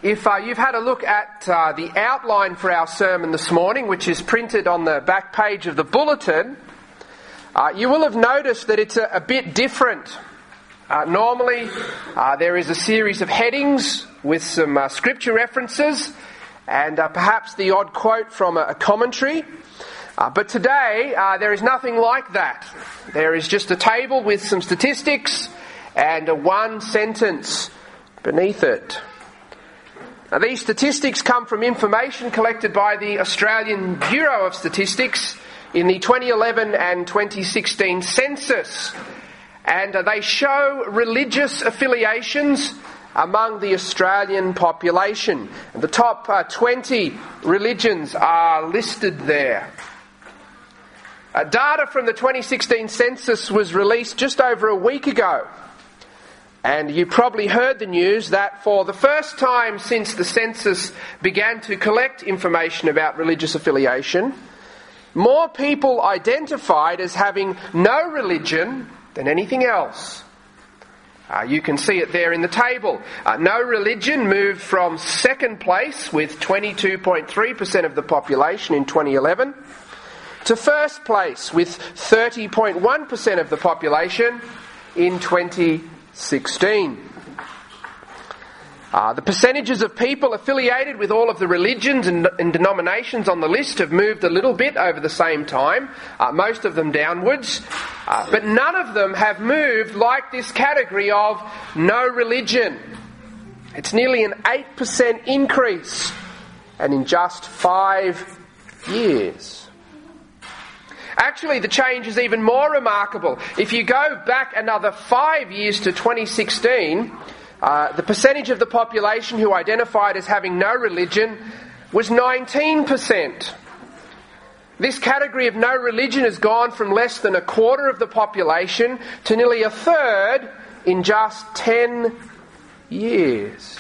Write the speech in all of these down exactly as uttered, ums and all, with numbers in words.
If uh, you've had a look at uh, the outline for our sermon this morning, which is printed on the back page of the bulletin, uh, you will have noticed that it's a, a bit different. Uh, normally, uh, there is a series of headings with some uh, scripture references and uh, perhaps the odd quote from a, a commentary. Uh, but today, uh, there is nothing like that. There is just a table with some statistics and a one sentence beneath it. Now, these statistics come from information collected by the Australian Bureau of Statistics in the twenty eleven and twenty sixteen census. And uh, they show religious affiliations among the Australian population. And the top uh, twenty religions are listed there. Uh, data from the twenty sixteen census was released just over a week ago. And you probably heard the news that for the first time since the census began to collect information about religious affiliation, more people identified as having no religion than anything else. Uh, you can see it there in the table. Uh, no religion moved from second place with twenty-two point three percent of the population in twenty eleven to first place with thirty point one percent of the population in twenty sixteen. Uh, the percentages of people affiliated with all of the religions and, and denominations on the list have moved a little bit over the same time, uh, most of them downwards, uh, but none of them have moved like this category of no religion. It's nearly an eight percent increase, and in just five years. Actually, the change is even more remarkable. If you go back another five years to twenty sixteen, uh, the percentage of the population who identified as having no religion was nineteen percent. This category of no religion has gone from less than a quarter of the population to nearly a third in just ten years.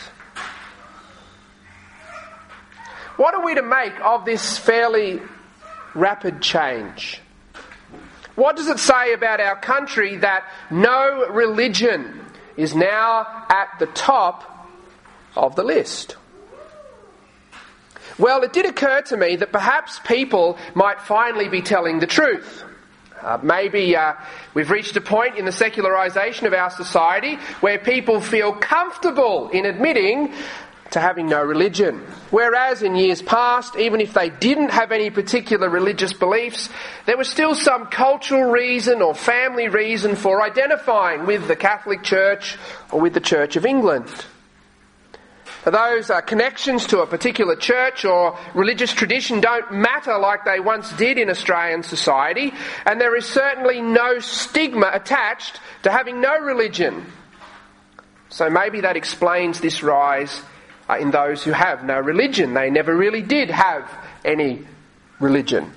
What are we to make of this fairly rapid change? What does it say about our country that no religion is now at the top of the list? Well, it did occur to me that perhaps people might finally be telling the truth. Uh, maybe uh, we've reached a point in the secularisation of our society where people feel comfortable in admitting to having no religion. Whereas in years past, even if they didn't have any particular religious beliefs, there was still some cultural reason or family reason for identifying with the Catholic Church or with the Church of England. Those uh, connections to a particular church or religious tradition don't matter like they once did in Australian society, and there is certainly no stigma attached to having no religion. So maybe that explains this rise Uh, in those who have no religion. They never really did have any religion.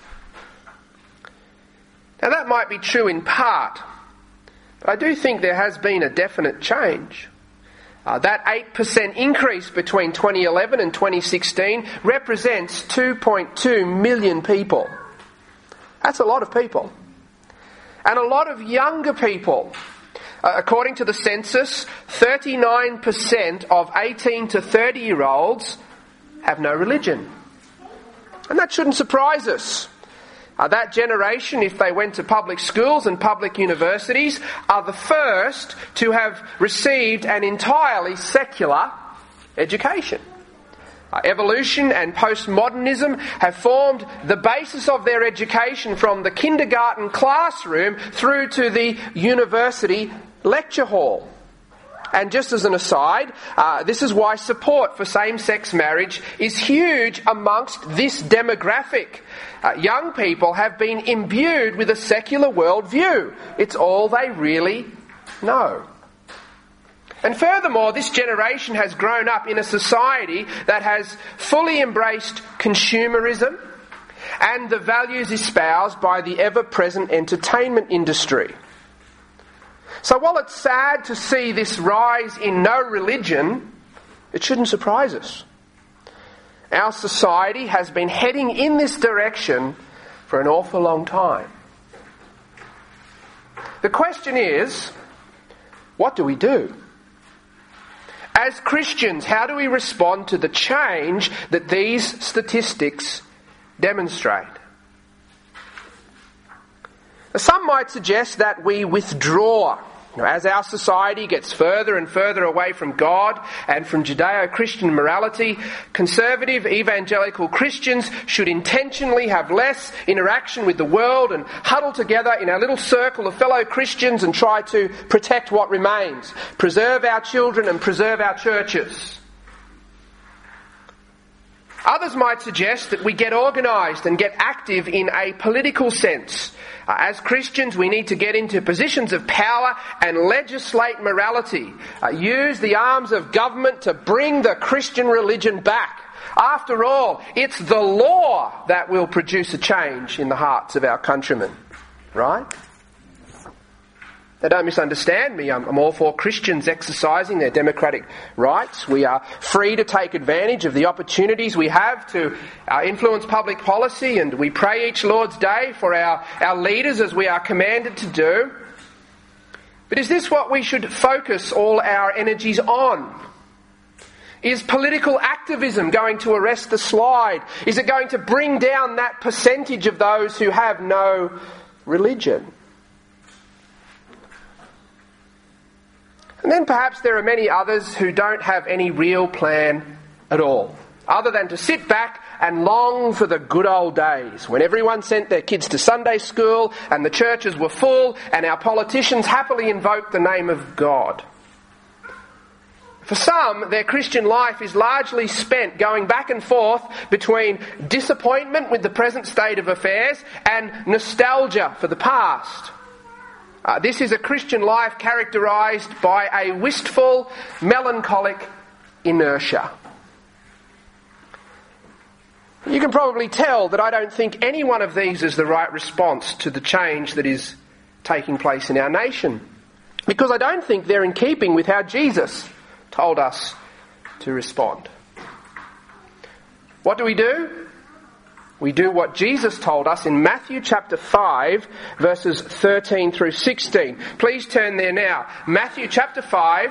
Now that might be true in part, but I do think there has been a definite change. Uh, that eight percent increase between twenty eleven and twenty sixteen represents two point two million people. That's a lot of people. And a lot of younger people. Uh, according to the census, thirty-nine percent of eighteen to thirty-year-olds have no religion. And that shouldn't surprise us. Uh, that generation, if they went to public schools and public universities, are the first to have received an entirely secular education. Uh, evolution and postmodernism have formed the basis of their education from the kindergarten classroom through to the university lecture hall. And just as an aside, uh, this is why support for same-sex marriage is huge amongst this demographic. Uh, young people have been imbued with a secular worldview. It's all they really know. And furthermore, this generation has grown up in a society that has fully embraced consumerism and the values espoused by the ever-present entertainment industry. So while it's sad to see this rise in no religion, it shouldn't surprise us. Our society has been heading in this direction for an awful long time. The question is, what do we do? as Christians, how do we respond to the change that these statistics demonstrate? Some might suggest that we withdraw. You know, as our society gets further and further away from God and from Judeo-Christian morality, conservative evangelical Christians should intentionally have less interaction with the world and huddle together in our little circle of fellow Christians and try to protect what remains, preserve our children and preserve our churches. Others might suggest that we get organised and get active in a political sense. Uh, as Christians, we need to get into positions of power and legislate morality. Uh, use the arms of government to bring the Christian religion back. After all, it's the law that will produce a change in the hearts of our countrymen. Right? Now, don't misunderstand me. I'm, I'm all for Christians exercising their democratic rights. We are free to take advantage of the opportunities we have to uh, influence public policy, and we pray each Lord's Day for our, our leaders as we are commanded to do. But is this what we should focus all our energies on? Is political activism going to arrest the slide? Is it going to bring down that percentage of those who have no religion? And then perhaps there are many others who don't have any real plan at all, other than to sit back and long for the good old days when everyone sent their kids to Sunday school and the churches were full and our politicians happily invoked the name of God. For some, their Christian life is largely spent going back and forth between disappointment with the present state of affairs and nostalgia for the past. Uh, this is a Christian life characterised by a wistful, melancholic inertia. You can probably tell that I don't think any one of these is the right response to the change that is taking place in our nation, because I don't think they're in keeping with how Jesus told us to respond. What do we do? We do what Jesus told us in Matthew chapter five, verses thirteen through sixteen. Please turn there now. Matthew chapter five.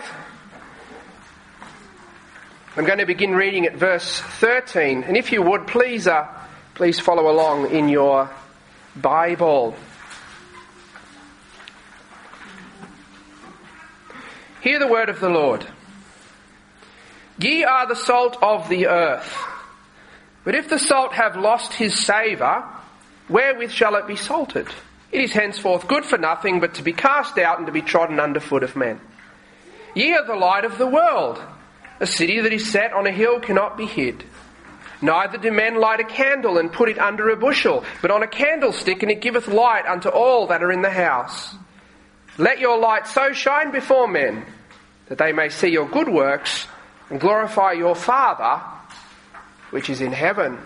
I'm going to begin reading at verse thirteen. And if you would, please, uh, please follow along in your Bible. Hear the word of the Lord. Ye are the salt of the earth. But if the salt have lost his savour, wherewith shall it be salted? It is henceforth good for nothing but to be cast out and to be trodden under foot of men. Ye are the light of the world. A city that is set on a hill cannot be hid. Neither do men light a candle and put it under a bushel, but on a candlestick, and it giveth light unto all that are in the house. Let your light so shine before men, that they may see your good works and glorify your Father which is in heaven.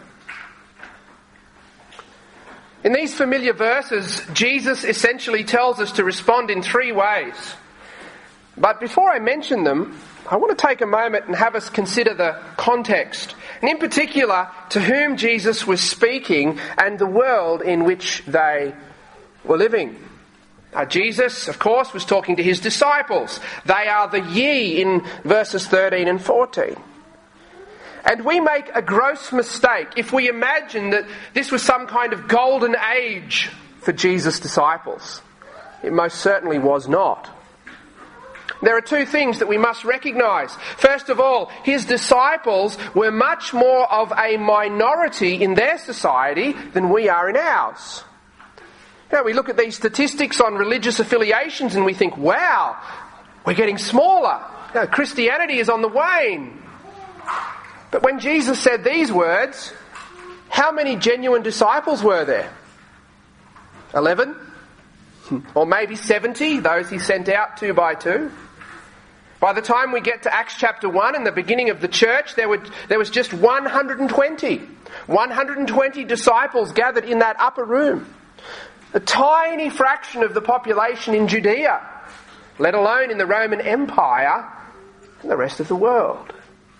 In these familiar verses, Jesus essentially tells us to respond in three ways. But before I mention them, I want to take a moment and have us consider the context, and in particular, to whom Jesus was speaking and the world in which they were living. Now, Jesus, of course, was talking to his disciples. They are the ye in verses thirteen and fourteen. And we make a gross mistake if we imagine that this was some kind of golden age for Jesus' disciples. It most certainly was not. There are two things that we must recognise. First of all, his disciples were much more of a minority in their society than we are in ours. Now, we look at these statistics on religious affiliations and we think, wow, we're getting smaller. Now, Christianity is on the wane. But when Jesus said these words, how many genuine disciples were there? Eleven? Or maybe seventy, those he sent out two by two? By the time we get to Acts chapter one and the beginning of the church, there were there was just one hundred twenty. one hundred twenty disciples gathered in that upper room. A tiny fraction of the population in Judea, let alone in the Roman Empire and the rest of the world.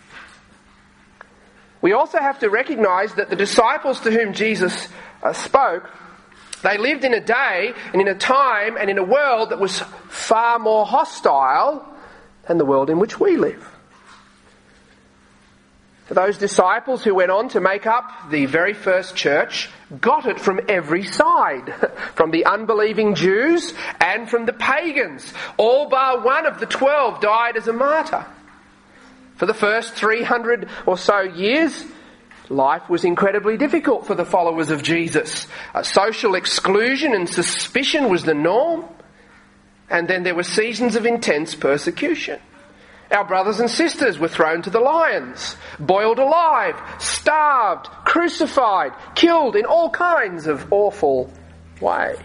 We also have to recognise that the disciples to whom Jesus uh, spoke, they lived in a day and in a time and in a world that was far more hostile than the world in which we live. Those disciples who went on to make up the very first church got it from every side, from the unbelieving Jews and from the pagans. All bar one of the twelve died as a martyr. For the first three hundred or so years, life was incredibly difficult for the followers of Jesus. Uh, social exclusion and suspicion was the norm. And then there were seasons of intense persecution. Our brothers and sisters were thrown to the lions, boiled alive, starved, crucified, killed in all kinds of awful ways.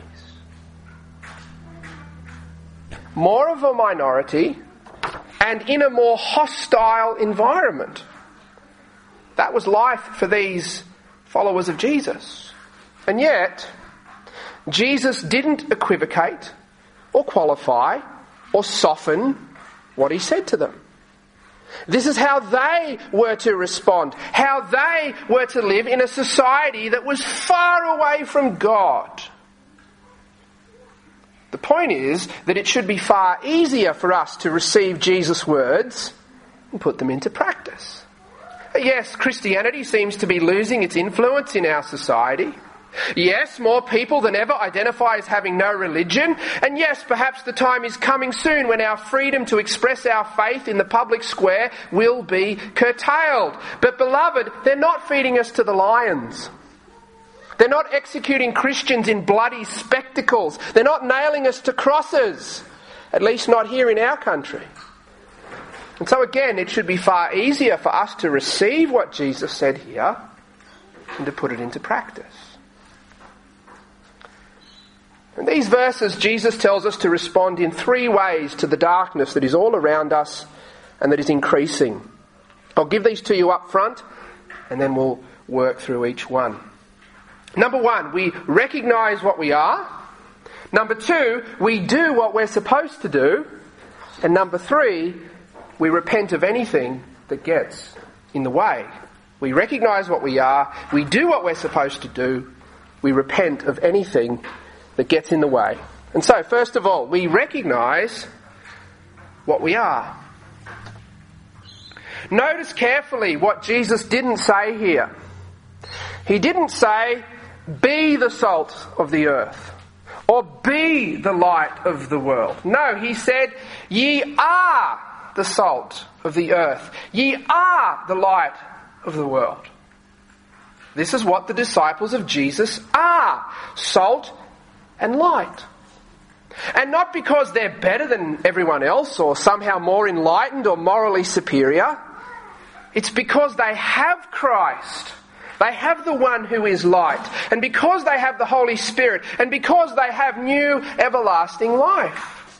More of a minority and in a more hostile environment. That was life for these followers of Jesus. And yet, Jesus didn't equivocate or qualify or soften what he said to them. This is how they were to respond, how they were to live in a society that was far away from God. The point is that it should be far easier for us to receive Jesus' words and put them into practice. Yes, Christianity seems to be losing its influence in our society. Yes, more people than ever identify as having no religion. And yes, perhaps the time is coming soon when our freedom to express our faith in the public square will be curtailed. But beloved, they're not feeding us to the lions. They're not executing Christians in bloody spectacles. They're not nailing us to crosses. At least not here in our country. And so again, it should be far easier for us to receive what Jesus said here and to put it into practice. In these verses, Jesus tells us to respond in three ways to the darkness that is all around us and that is increasing. I'll give these to you up front and then we'll work through each one. Number one, we recognise what we are. Number two, we do what we're supposed to do. And number three, we repent of anything that gets in the way. We recognise what we are, we do what we're supposed to do, we repent of anything that gets in the way. And so, first of all, we recognise what we are. Notice carefully what Jesus didn't say here. He didn't say, be the salt of the earth, or be the light of the world. No, he said, ye are the salt of the earth. Ye are the light of the world. This is what the disciples of Jesus are. Salt and light. And not because they're better than everyone else or somehow more enlightened or morally superior. It's because they have Christ. They have the one who is light. And because they have the Holy Spirit. And because they have new everlasting life.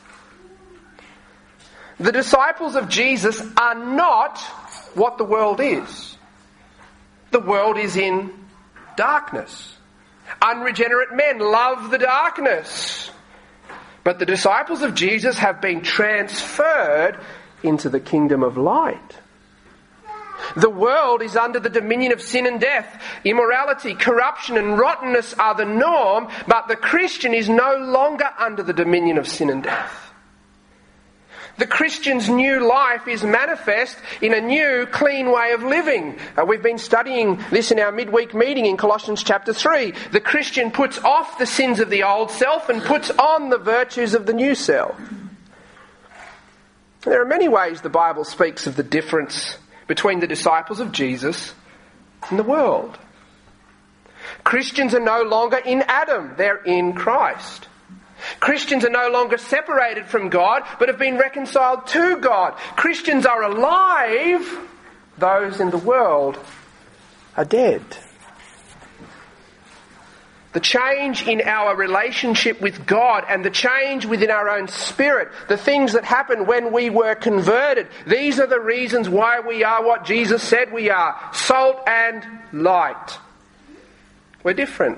The disciples of Jesus are not what the world is. The world is in darkness. Unregenerate men love the darkness. But the disciples of Jesus have been transferred into the kingdom of light. The world is under the dominion of sin and death. Immorality, corruption and rottenness are the norm, but the Christian is no longer under the dominion of sin and death. The Christian's new life is manifest in a new, clean way of living. Uh, we've been studying this in our midweek meeting in Colossians chapter three. The Christian puts off the sins of the old self and puts on the virtues of the new self. There are many ways the Bible speaks of the difference between the disciples of Jesus and the world. Christians are no longer in Adam, they're in Christ. Christians are no longer separated from God, but have been reconciled to God. Christians are alive. Those in the world are dead. The change in our relationship with God and the change within our own spirit, the things that happen when we were converted, these are the reasons why we are what Jesus said we are, salt and light. We're different.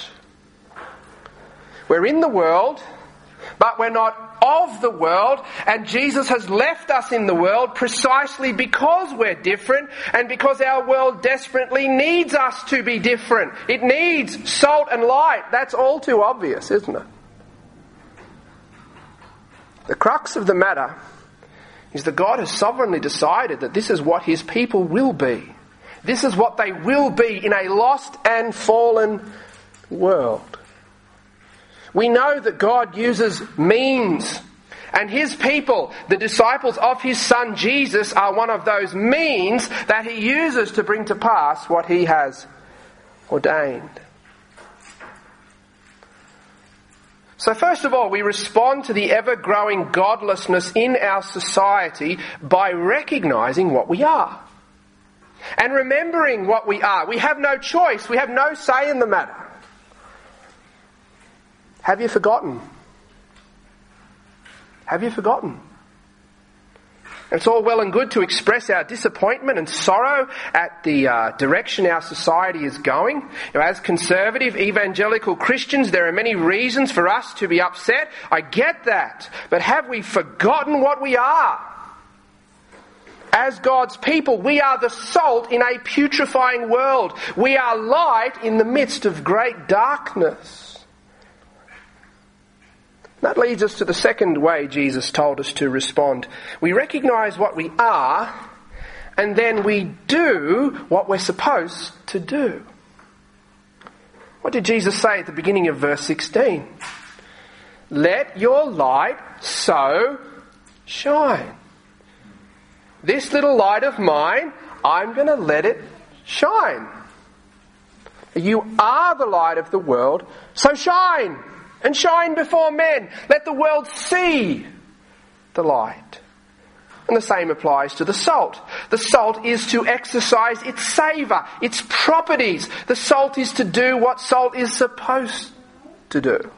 We're in the world, but we're not of the world, and Jesus has left us in the world precisely because we're different and because our world desperately needs us to be different. It needs salt and light. That's all too obvious, isn't it? The crux of the matter is that God has sovereignly decided that this is what his people will be. This is what they will be in a lost and fallen world. We know that God uses means, and his people, the disciples of his Son Jesus, are one of those means that he uses to bring to pass what he has ordained. So first of all, we respond to the ever-growing godlessness in our society by recognising what we are. And remembering what we are. We have no choice. We have no say in the matter. Have you forgotten? Have you forgotten? It's all well and good to express our disappointment and sorrow at the uh, direction our society is going. You know, as conservative evangelical Christians, there are many reasons for us to be upset. I get that. But have we forgotten what we are? As God's people, we are the salt in a putrefying world. We are light in the midst of great darkness. That leads us to the second way Jesus told us to respond. We recognise what we are, and then we do what we're supposed to do. What did Jesus say at the beginning of verse sixteen? Let your light so shine. This little light of mine, I'm going to let it shine. You are the light of the world, so shine. And shine before men. Let the world see the light. And the same applies to the salt. The salt is to exercise its savour, its properties. The salt is to do what salt is supposed to do.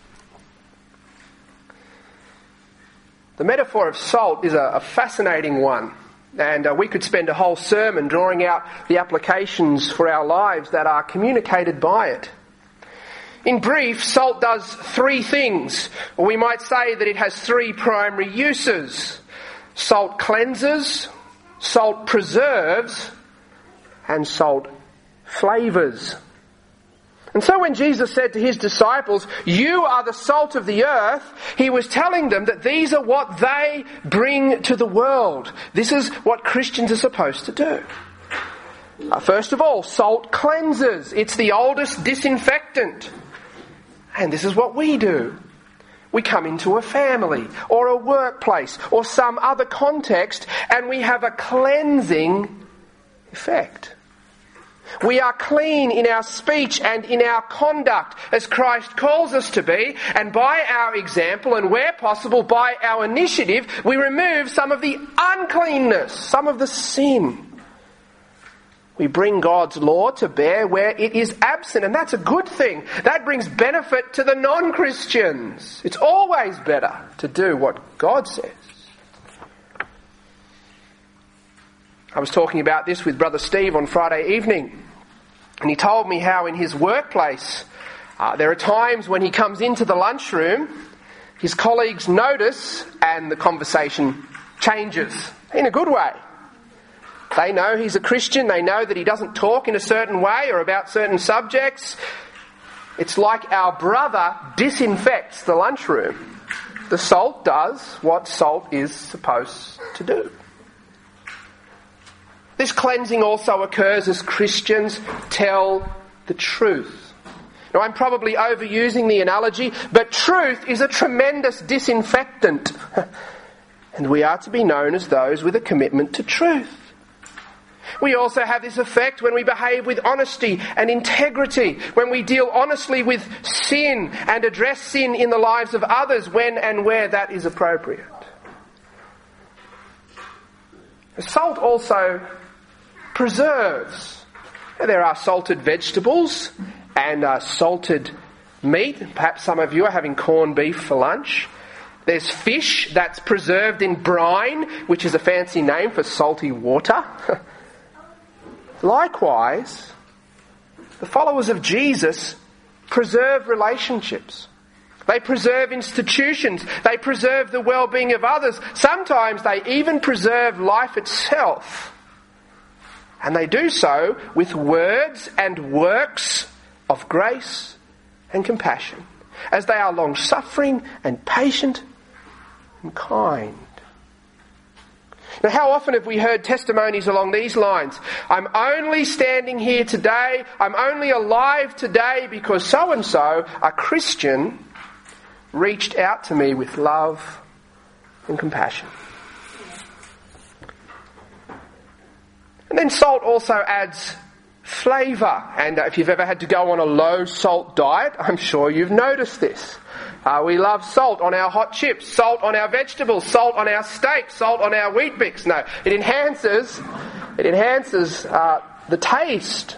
The metaphor of salt is a, a fascinating one. And uh, we could spend a whole sermon drawing out the applications for our lives that are communicated by it. In brief, salt does three things, or we might say that it has three primary uses. Salt cleanses, salt preserves, and salt flavours. And so when Jesus said to his disciples, "You are the salt of the earth," he was telling them that these are what they bring to the world. This is what Christians are supposed to do. Uh, first of all, salt cleanses. It's the oldest disinfectant. And this is what we do. We come into a family or a workplace or some other context and we have a cleansing effect. We are clean in our speech and in our conduct as Christ calls us to be, and by our example and where possible by our initiative we remove some of the uncleanness, some of the sin. We bring God's law to bear where it is absent, and that's a good thing. That brings benefit to the non-Christians. It's always better to do what God says. I was talking about this with Brother Steve on Friday evening, and he told me how in his workplace uh, there are times when he comes into the lunchroom, his colleagues notice and the conversation changes in a good way. They know he's a Christian. They know that he doesn't talk in a certain way or about certain subjects. It's like our brother disinfects the lunchroom. The salt does what salt is supposed to do. This cleansing also occurs as Christians tell the truth. Now, I'm probably overusing the analogy, but truth is a tremendous disinfectant. And we are to be known as those with a commitment to truth. We also have this effect when we behave with honesty and integrity, when we deal honestly with sin and address sin in the lives of others when and where that is appropriate. Salt also preserves. There are salted vegetables and uh, salted meat. Perhaps some of you are having corned beef for lunch. There's fish that's preserved in brine, which is a fancy name for salty water. Likewise, the followers of Jesus preserve relationships. They preserve institutions. They preserve the well-being of others. Sometimes they even preserve life itself. And they do so with words and works of grace and compassion, as they are long-suffering and patient and kind. Now, how often have we heard testimonies along these lines? I'm only standing here today, I'm only alive today because so-and-so, a Christian, reached out to me with love and compassion. And then salt also adds flavour. And if you've ever had to go on a low salt diet, I'm sure you've noticed this. Uh, we love salt on our hot chips, salt on our vegetables, salt on our steak, salt on our Weet Bix. No, it enhances, it enhances uh, the taste.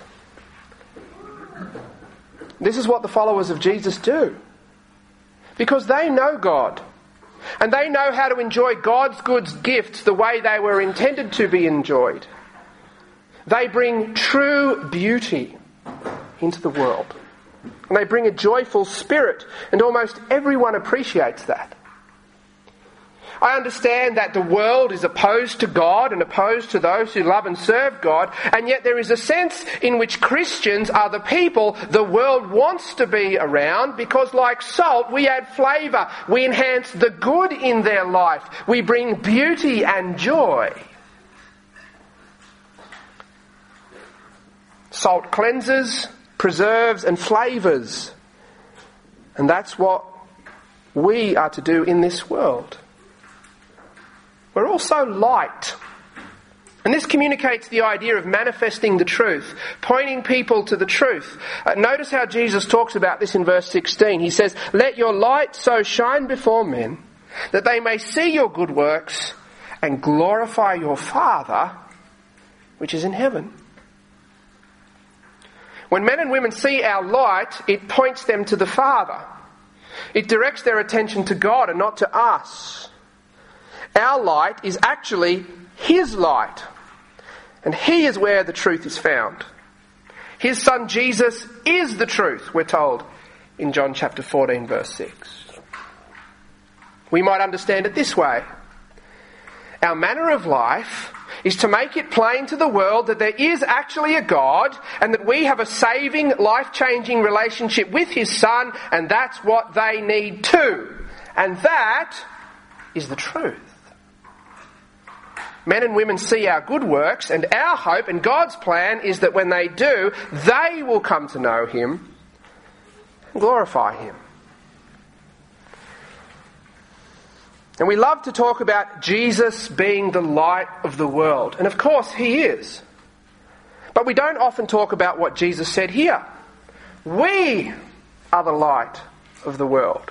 This is what the followers of Jesus do. Because they know God. And they know how to enjoy God's good gifts the way they were intended to be enjoyed. They bring true beauty into the world. And they bring a joyful spirit, and almost everyone appreciates that. I understand that the world is opposed to God and opposed to those who love and serve God, and yet there is a sense in which Christians are the people the world wants to be around because, like salt, we add flavour, we enhance the good in their life, we bring beauty and joy. Salt cleanses, preserves and flavours. And that's what we are to do in this world. We're also light. And this communicates the idea of manifesting the truth, pointing people to the truth. Uh, notice how Jesus talks about this in verse sixteen. He says, "Let your light so shine before men that they may see your good works and glorify your Father which is in heaven." When men and women see our light, it points them to the Father. It directs their attention to God and not to us. Our light is actually His light. And He is where the truth is found. His Son Jesus is the truth, we're told in John chapter fourteen, verse six. We might understand it this way. Our manner of life is to make it plain to the world that there is actually a God and that we have a saving, life-changing relationship with His Son, and that's what they need too. And that is the truth. Men and women see our good works, and our hope and God's plan is that when they do, they will come to know Him and glorify Him. And we love to talk about Jesus being the light of the world. And of course He is. But we don't often talk about what Jesus said here. We are the light of the world.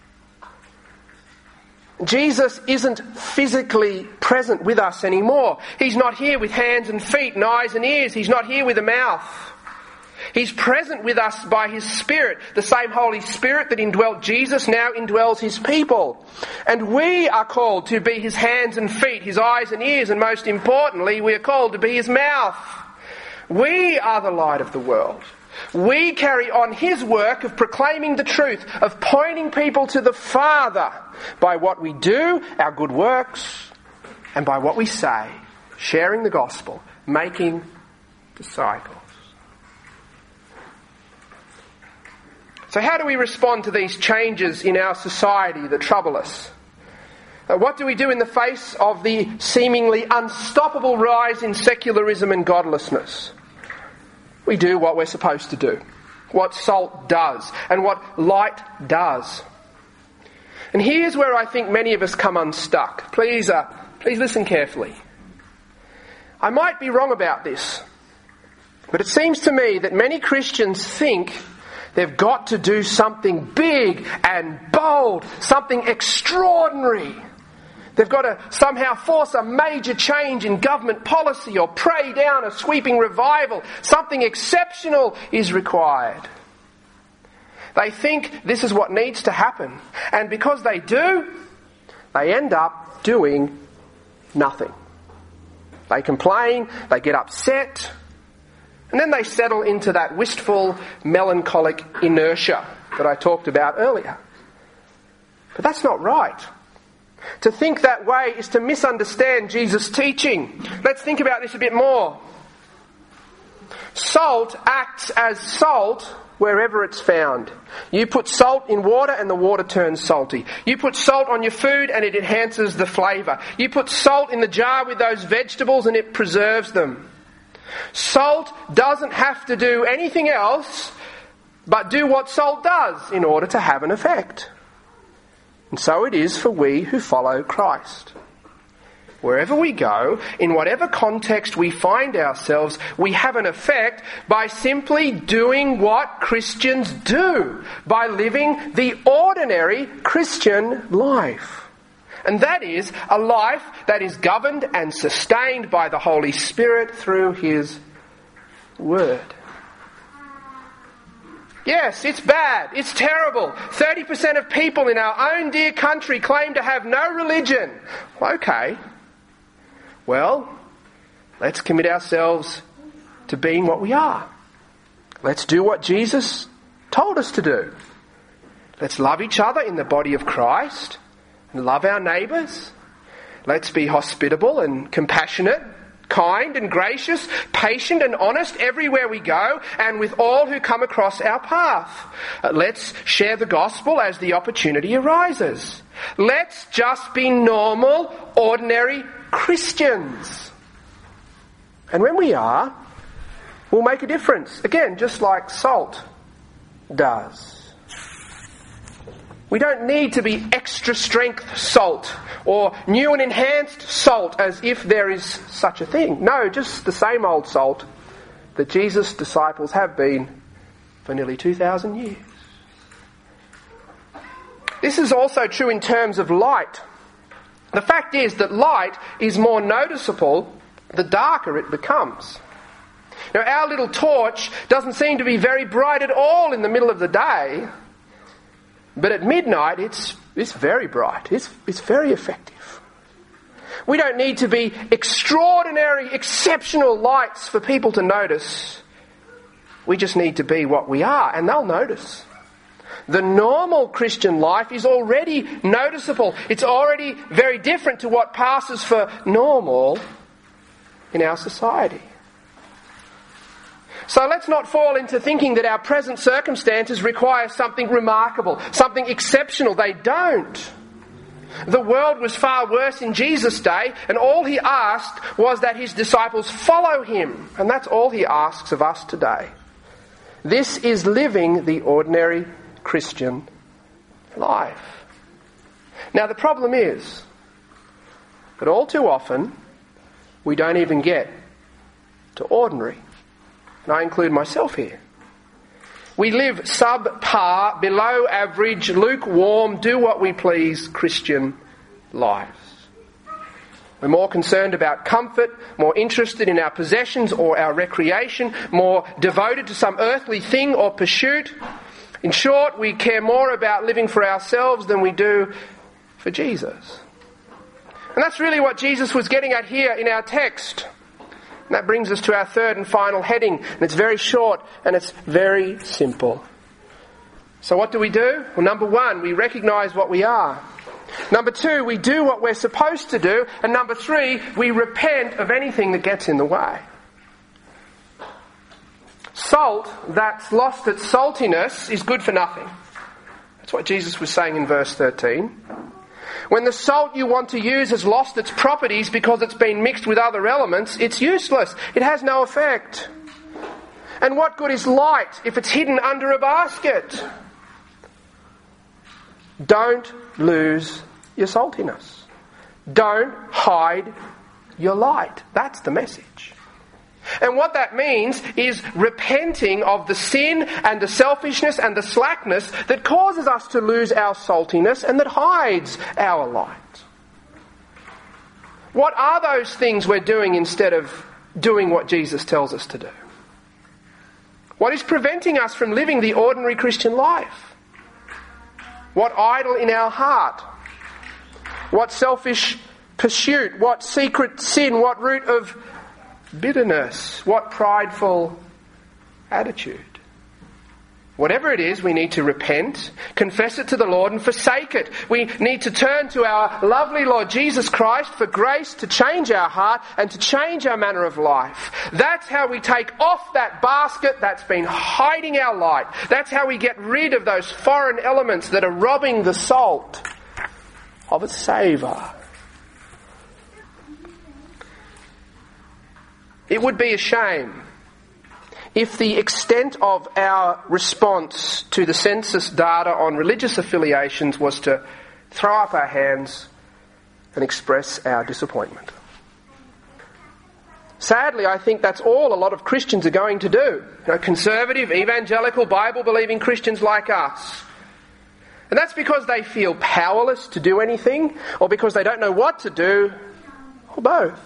Jesus isn't physically present with us anymore. He's not here with hands and feet and eyes and ears. He's not here with a mouth. He's present with us by His Spirit. The same Holy Spirit that indwelt Jesus now indwells His people. And we are called to be His hands and feet, His eyes and ears, and most importantly, we are called to be His mouth. We are the light of the world. We carry on His work of proclaiming the truth, of pointing people to the Father by what we do, our good works, and by what we say, sharing the gospel, making disciples. So how do we respond to these changes in our society that trouble us? Uh, what do we do in the face of the seemingly unstoppable rise in secularism and godlessness? We do what we're supposed to do, what salt does, and what light does. And here's where I think many of us come unstuck. Please, uh, please listen carefully. I might be wrong about this, but it seems to me that many Christians think they've got to do something big and bold, something extraordinary. They've got to somehow force a major change in government policy or pray down a sweeping revival. Something exceptional is required. They think this is what needs to happen. And because they do, they end up doing nothing. They complain, they get upset, and then they settle into that wistful, melancholic inertia that I talked about earlier. But that's not right. To think that way is to misunderstand Jesus' teaching. Let's think about this a bit more. Salt acts as salt wherever it's found. You put salt in water and the water turns salty. You put salt on your food and it enhances the flavour. You put salt in the jar with those vegetables and it preserves them. Salt doesn't have to do anything else but do what salt does in order to have an effect. And so it is for we who follow Christ. Wherever we go, in whatever context we find ourselves, we have an effect by simply doing what Christians do, by living the ordinary Christian life. And that is a life that is governed and sustained by the Holy Spirit through His Word. Yes, it's bad. It's terrible. thirty percent of people in our own dear country claim to have no religion. Okay. Well, let's commit ourselves to being what we are. Let's do what Jesus told us to do. Let's love each other in the body of Christ and love our neighbours. Let's be hospitable and compassionate, kind and gracious, patient and honest everywhere we go and with all who come across our path. Uh, let's share the gospel as the opportunity arises. Let's just be normal, ordinary Christians. And when we are, we'll make a difference. Again, just like salt does. We don't need to be extra strength salt or new and enhanced salt as if there is such a thing. No, just the same old salt that Jesus' disciples have been for nearly two thousand years. This is also true in terms of light. The fact is that light is more noticeable the darker it becomes. Now, our little torch doesn't seem to be very bright at all in the middle of the day, but at midnight it's it's very bright. It's it's very effective. We don't need to be extraordinary, exceptional lights for people to notice. We just need to be what we are, and they'll notice. The normal Christian life is already noticeable. It's already very different to what passes for normal in our society. So let's not fall into thinking that our present circumstances require something remarkable, something exceptional. They don't. The world was far worse in Jesus' day, and all He asked was that His disciples follow Him. And that's all He asks of us today. This is living the ordinary Christian life. Now the problem is that all too often we don't even get to ordinary. And I include myself here. We live subpar, below average, lukewarm, do what we please Christian lives. We're more concerned about comfort, more interested in our possessions or our recreation, more devoted to some earthly thing or pursuit. In short, we care more about living for ourselves than we do for Jesus. And that's really what Jesus was getting at here in our text. And that brings us to our third and final heading. And it's very short and it's very simple. So what do we do? Well, number one, we recognise what we are. Number two, we do what we're supposed to do. And number three, we repent of anything that gets in the way. Salt that's lost its saltiness is good for nothing. That's what Jesus was saying in verse thirteen. When the salt you want to use has lost its properties because it's been mixed with other elements, it's useless. It has no effect. And what good is light if it's hidden under a basket? Don't lose your saltiness. Don't hide your light. That's the message. And what that means is repenting of the sin and the selfishness and the slackness that causes us to lose our saltiness and that hides our light. What are those things we're doing instead of doing what Jesus tells us to do? What is preventing us from living the ordinary Christian life? What idol in our heart? What selfish pursuit? What secret sin? What root of bitterness? What prideful attitude? Whatever it is, we need to repent, confess it to the Lord and forsake it. We need to turn to our lovely Lord Jesus Christ for grace to change our heart and to change our manner of life. That's how we take off that basket that's been hiding our light. That's how we get rid of those foreign elements that are robbing the salt of its savour. It would be a shame if the extent of our response to the census data on religious affiliations was to throw up our hands and express our disappointment. Sadly, I think that's all a lot of Christians are going to do. You know, conservative, evangelical, Bible-believing Christians like us. And that's because they feel powerless to do anything, or because they don't know what to do, or both.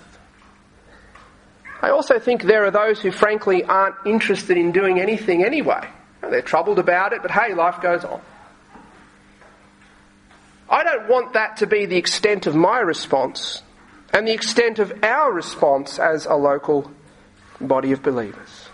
I also think there are those who frankly aren't interested in doing anything anyway. They're troubled about it, but hey, life goes on. I don't want that to be the extent of my response and the extent of our response as a local body of believers.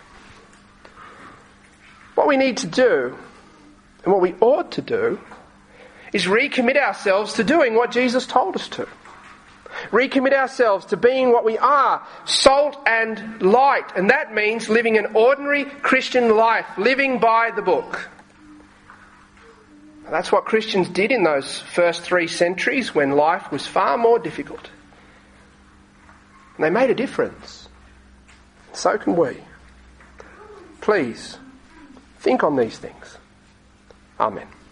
What we need to do, and what we ought to do, is recommit ourselves to doing what Jesus told us to. Recommit ourselves to being what we are, salt and light. And that means living an ordinary Christian life, living by the book. That's what Christians did in those first three centuries when life was far more difficult. And they made a difference. So can we. Please, think on these things. Amen.